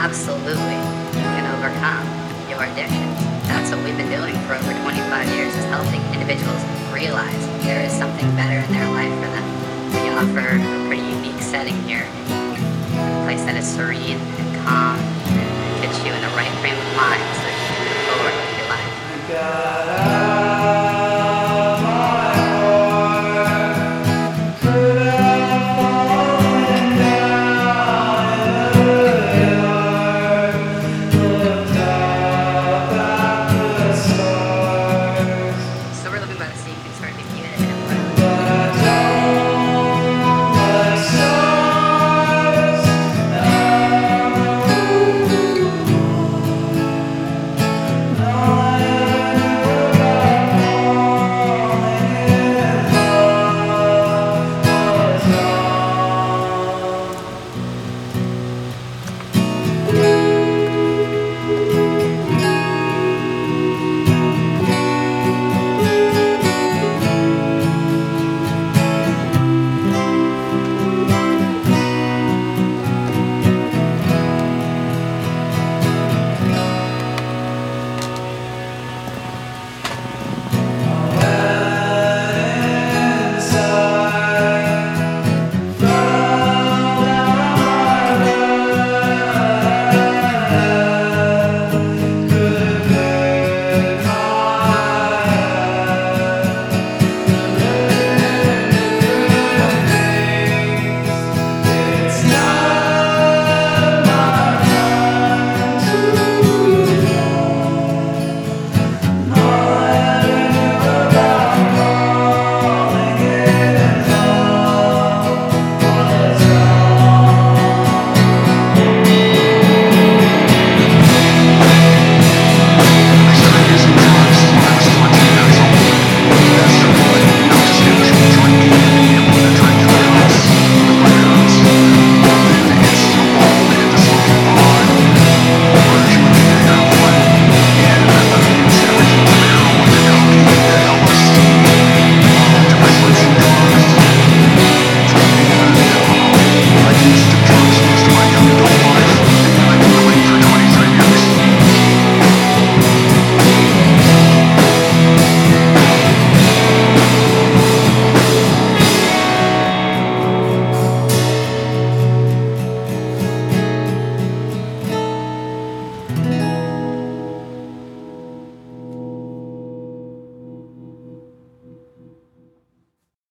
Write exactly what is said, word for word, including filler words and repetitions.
absolutely you can overcome your addictions. That's what we've been doing for over twenty-five years, is helping individuals realize there is something better in their life for them. We offer a pretty unique setting here, a place that is serene and calm